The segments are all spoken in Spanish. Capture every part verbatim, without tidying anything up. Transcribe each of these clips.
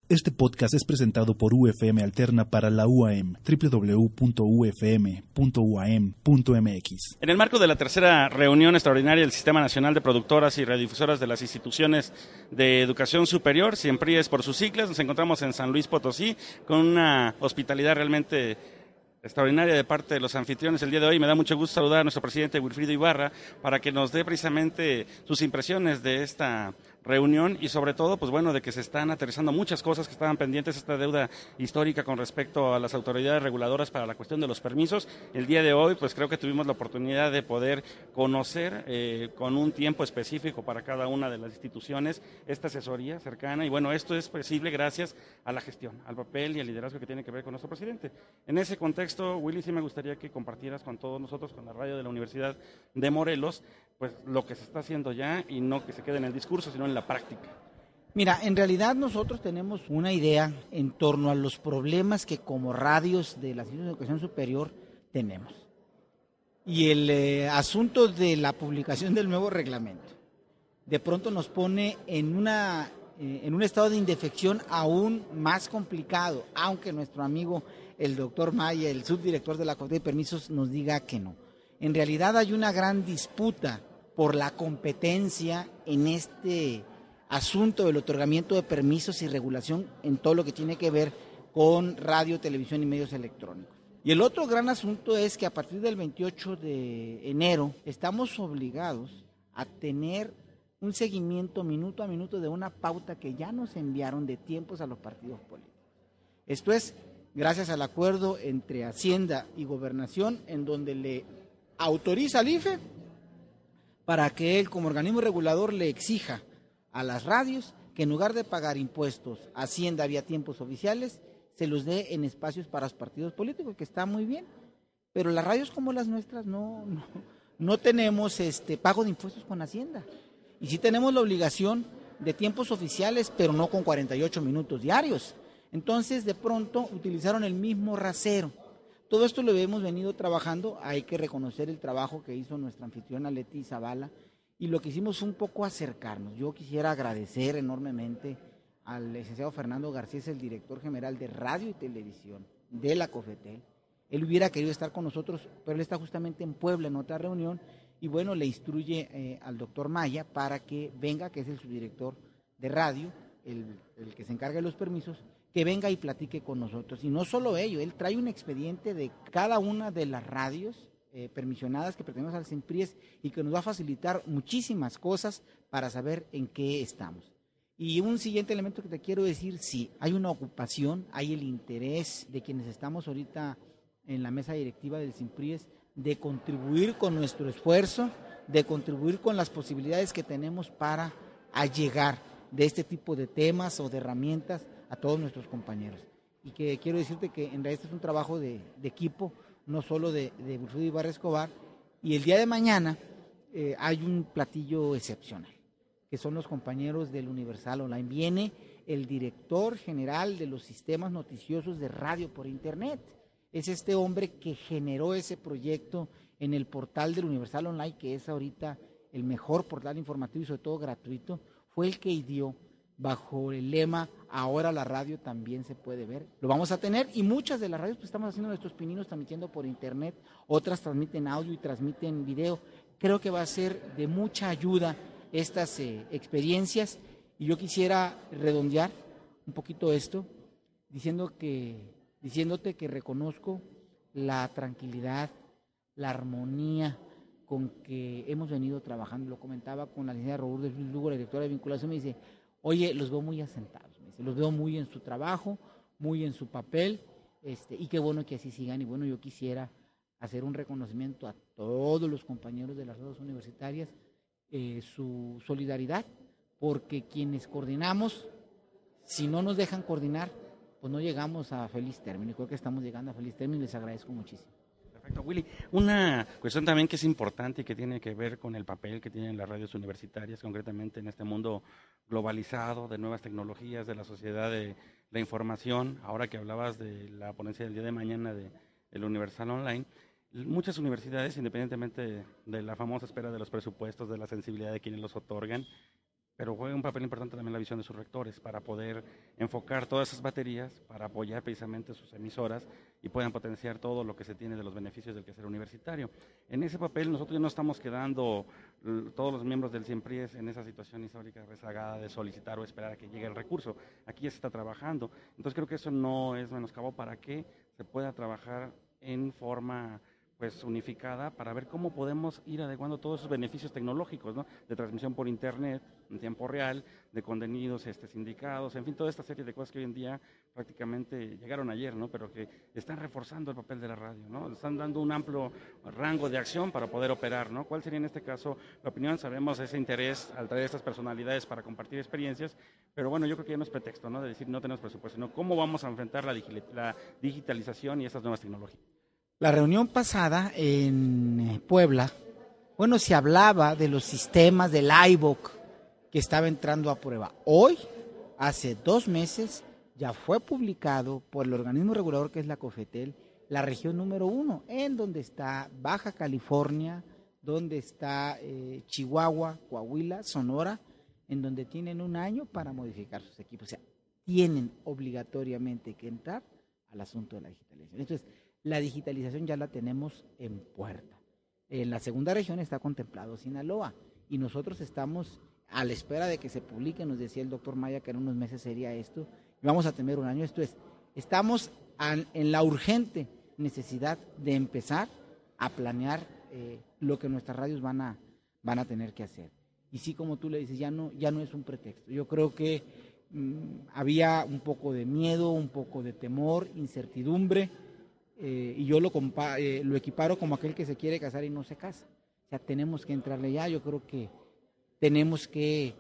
Este podcast es presentado por U F M Alterna para la U A M, doble u doble u doble u punto u f m punto u a m punto m x. En el marco de la tercera reunión extraordinaria del Sistema Nacional de Productoras y Radiodifusoras de las Instituciones de Educación Superior, SIEMPRIES por sus siglas, nos encontramos en San Luis Potosí con una hospitalidad realmente extraordinaria de parte de los anfitriones el día de hoy. Me da mucho gusto saludar a nuestro presidente Wilfrido Ibarra para que nos dé precisamente sus impresiones de esta reunión y sobre todo, pues bueno, de que se están aterrizando muchas cosas que estaban pendientes, esta deuda histórica con respecto a las autoridades reguladoras para la cuestión de los permisos. El día de hoy, pues creo que tuvimos la oportunidad de poder conocer eh, con un tiempo específico para cada una de las instituciones esta asesoría cercana y bueno, esto es posible gracias a la gestión, al papel y al liderazgo que tiene que ver con nuestro presidente. En ese contexto, Willy, sí me gustaría que compartieras con todos nosotros, con la radio de la Universidad de Morelos, pues lo que se está haciendo ya y no que se quede en el discurso, sino en la práctica. Mira, en realidad nosotros tenemos una idea en torno a los problemas que como radios de la Institución de Educación Superior tenemos. Y el eh, asunto de la publicación del nuevo reglamento de pronto nos pone en, una, eh, en un estado de indefección aún más complicado, aunque nuestro amigo el doctor Maya, el subdirector de la Comité de Permisos, nos diga que no. En realidad hay una gran disputa por la competencia en este asunto del otorgamiento de permisos y regulación en todo lo que tiene que ver con radio, televisión y medios electrónicos. Y el otro gran asunto es que a partir del veintiocho de enero estamos obligados a tener un seguimiento minuto a minuto de una pauta que ya nos enviaron de tiempos a los partidos políticos. Esto es gracias al acuerdo entre Hacienda y Gobernación, en donde le autoriza al I F E para que él como organismo regulador le exija a las radios que en lugar de pagar impuestos a Hacienda vía tiempos oficiales, se los dé en espacios para los partidos políticos, que está muy bien, pero las radios como las nuestras no, no, no tenemos este pago de impuestos con Hacienda, y sí tenemos la obligación de tiempos oficiales, pero no con cuarenta y ocho minutos diarios. Entonces, de pronto, utilizaron el mismo rasero. Todo esto lo hemos venido trabajando, hay que reconocer el trabajo que hizo nuestra anfitriona Leti Zavala, y lo que hicimos fue un poco acercarnos. Yo quisiera agradecer enormemente al licenciado Fernando García, el director general de Radio y Televisión de la COFETEL. Él hubiera querido estar con nosotros, pero él está justamente en Puebla en otra reunión, y bueno, le instruye eh, al doctor Maya para que venga, que es el subdirector de radio, el, el que se encarga de los permisos, que venga y platique con nosotros. Y no solo ello, él trae un expediente de cada una de las radios eh, permisionadas que pertenecen al SIEMPRIES y que nos va a facilitar muchísimas cosas para saber en qué estamos. Y un siguiente elemento que te quiero decir, sí, hay una ocupación, hay el interés de quienes estamos ahorita en la mesa directiva del SIEMPRIES de contribuir con nuestro esfuerzo, de contribuir con las posibilidades que tenemos para allegar de este tipo de temas o de herramientas a todos nuestros compañeros. Y que quiero decirte que en realidad este es un trabajo de, de equipo, no solo de, de Wilfrido Ibarra Escobar, y el día de mañana eh, hay un platillo excepcional, que son los compañeros del Universal Online. Viene el director general de los sistemas noticiosos de radio por internet. Es este hombre que generó ese proyecto en el portal del Universal Online, que es ahorita el mejor portal informativo y sobre todo gratuito. Fue el que ideó bajo el lema ahora la radio también se puede ver. Lo vamos a tener, y muchas de las radios pues estamos haciendo nuestros pininos transmitiendo por internet, otras transmiten audio y transmiten video. Creo que va a ser de mucha ayuda estas eh, experiencias, y yo quisiera redondear un poquito esto diciendo que, diciéndote que reconozco la tranquilidad, la armonía con que hemos venido trabajando. Lo comentaba con la licenciada Roburdes Lugo, la directora de vinculación, me dice, oye, los veo muy asentados, me dice, los veo muy en su trabajo, muy en su papel, este, y qué bueno que así sigan. Y bueno, yo quisiera hacer un reconocimiento a todos los compañeros de las redes universitarias, eh, su solidaridad, porque quienes coordinamos, si no nos dejan coordinar, pues no llegamos a feliz término. Y creo que estamos llegando a feliz término y les agradezco muchísimo. Perfecto, Willy. Una cuestión también que es importante y que tiene que ver con el papel que tienen las radios universitarias, concretamente en este mundo globalizado, de nuevas tecnologías, de la sociedad de la información. Ahora que hablabas de la ponencia del día de mañana de el Universal Online, muchas universidades, independientemente de, de la famosa espera de los presupuestos, de la sensibilidad de quienes los otorgan, pero juega un papel importante también la visión de sus rectores para poder enfocar todas esas baterías para apoyar precisamente sus emisoras y puedan potenciar todo lo que se tiene de los beneficios del quehacer universitario. En ese papel nosotros ya no estamos quedando todos los miembros del CIEMPRIES en esa situación histórica rezagada de solicitar o esperar a que llegue el recurso. Aquí ya se está trabajando, entonces creo que eso no es menoscabo para que se pueda trabajar en forma pues unificada para ver cómo podemos ir adecuando todos esos beneficios tecnológicos, ¿no? De transmisión por internet, en tiempo real, de contenidos este, sindicados, en fin, toda esta serie de cosas que hoy en día prácticamente llegaron ayer, ¿no? Pero que están reforzando el papel de la radio, ¿no? Están dando un amplio rango de acción para poder operar, ¿no? ¿Cuál sería en este caso la opinión? Sabemos ese interés al traer estas personalidades para compartir experiencias, pero bueno, yo creo que ya no es pretexto, ¿no? De decir no tenemos presupuesto, sino cómo vamos a enfrentar la, digi- la digitalización y estas nuevas tecnologías. La reunión pasada en Puebla, bueno, se hablaba de los sistemas del I V O C que estaba entrando a prueba. Hoy, hace dos meses, ya fue publicado por el organismo regulador que es la COFETEL, la región número uno, en donde está Baja California, donde está eh, Chihuahua, Coahuila, Sonora, en donde tienen un año para modificar sus equipos. O sea, tienen obligatoriamente que entrar al asunto de la digitalización. Entonces, la digitalización ya la tenemos en puerta. En la segunda región está contemplado Sinaloa y nosotros estamos a la espera de que se publique, nos decía el doctor Maya que en unos meses sería esto, y vamos a tener un año. Esto es, estamos an, en la urgente necesidad de empezar a planear eh, lo que nuestras radios van a, van a tener que hacer. Y sí, como tú le dices, ya no, ya no es un pretexto. Yo creo que mmm, había un poco de miedo, un poco de temor, incertidumbre, Eh, y yo lo, compa eh, lo equiparo como aquel que se quiere casar y no se casa. O sea, tenemos que entrarle ya. Yo creo que tenemos que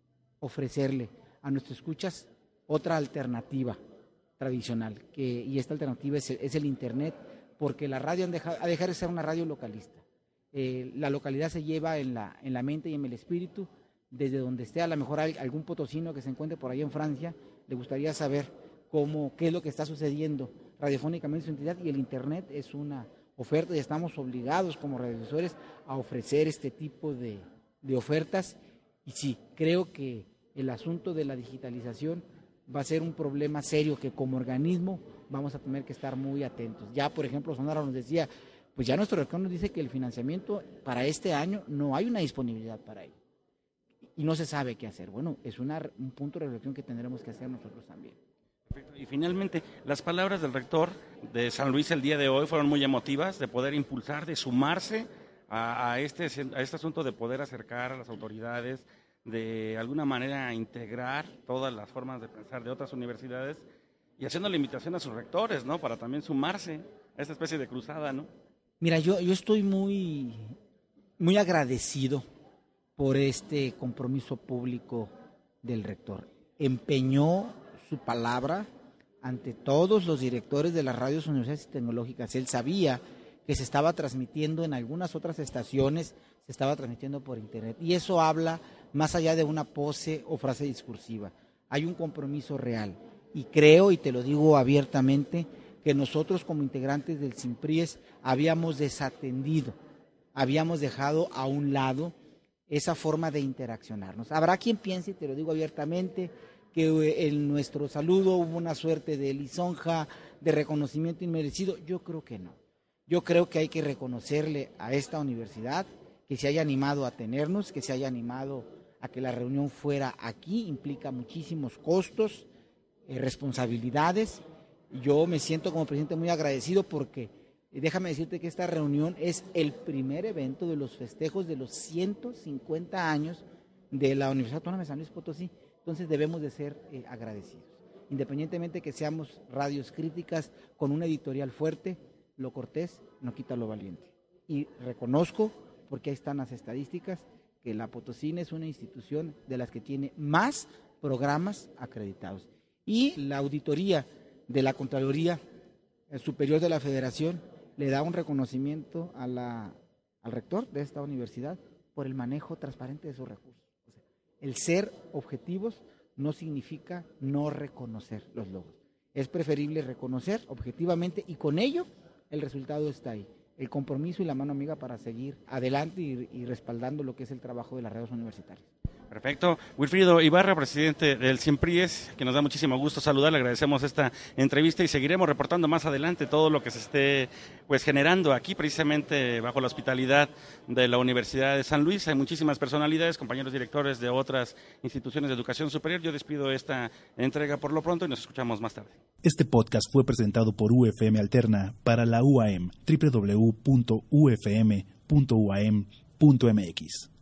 ofrecerle a nuestros escuchas otra alternativa tradicional, que, y esta alternativa es el, es el Internet, porque la radio ha dejado, ha dejado de ser una radio localista. Eh, la localidad se lleva en la, en la mente y en el espíritu, desde donde esté. A lo mejor hay algún potosino que se encuentre por ahí en Francia, le gustaría saber cómo, qué es lo que está sucediendo radiofónicamente en su entidad, y el Internet es una oferta y estamos obligados como radiodifusores a ofrecer este tipo de, de ofertas. Y sí, creo que el asunto de la digitalización va a ser un problema serio que como organismo vamos a tener que estar muy atentos. Ya, por ejemplo, Sonora nos decía, pues ya nuestro rector nos dice que el financiamiento para este año no hay una disponibilidad para ello y no se sabe qué hacer. Bueno, es una, un punto de reflexión que tendremos que hacer nosotros también. Y finalmente, las palabras del rector de San Luis el día de hoy fueron muy emotivas, de poder impulsar, de sumarse a, a, este, a este asunto de poder acercar a las autoridades, de alguna manera integrar todas las formas de pensar de otras universidades y haciendo la invitación a sus rectores, ¿no? Para también sumarse a esta especie de cruzada, ¿no? Mira, yo, yo estoy muy, muy agradecido por este compromiso público del rector. Empeñó su palabra ante todos los directores de las radios universitarias y tecnológicas. Él sabía que se estaba transmitiendo en algunas otras estaciones, se estaba transmitiendo por internet, y eso habla más allá de una pose o frase discursiva. Hay un compromiso real, y creo, y te lo digo abiertamente, que nosotros como integrantes del CIEMPRIES habíamos desatendido, habíamos dejado a un lado esa forma de interaccionarnos. Habrá quien piense, y te lo digo abiertamente, que en nuestro saludo hubo una suerte de lisonja, de reconocimiento inmerecido. Yo creo que no. Yo creo que hay que reconocerle a esta universidad que se haya animado a tenernos, que se haya animado a que la reunión fuera aquí. Implica muchísimos costos, eh, responsabilidades. Yo me siento como presidente muy agradecido porque eh, déjame decirte que esta reunión es el primer evento de los festejos de los ciento cincuenta años de la Universidad Autónoma de San Luis Potosí. Entonces debemos de ser eh, agradecidos. Independientemente que seamos radios críticas con una editorial fuerte, lo cortés no quita lo valiente. Y reconozco, porque ahí están las estadísticas, que la Potosina es una institución de las que tiene más programas acreditados. Y la auditoría de la Contraloría Superior de la Federación le da un reconocimiento a la, al rector de esta universidad por el manejo transparente de sus recursos. O sea, el ser objetivos no significa no reconocer los logros. Es preferible reconocer objetivamente y con ello el resultado está ahí. El compromiso y la mano amiga para seguir adelante y, y respaldando lo que es el trabajo de las redes universitarias. Perfecto. Wilfrido Ibarra, presidente del CIEMPRIES, que nos da muchísimo gusto saludar, le agradecemos esta entrevista y seguiremos reportando más adelante todo lo que se esté pues generando aquí precisamente bajo la hospitalidad de la Universidad de San Luis. Hay muchísimas personalidades, compañeros directores de otras instituciones de educación superior. Yo despido esta entrega por lo pronto y nos escuchamos más tarde. Este podcast fue presentado por U F M Alterna para la U A M, doble u doble u doble u punto u f m punto u a m punto m x.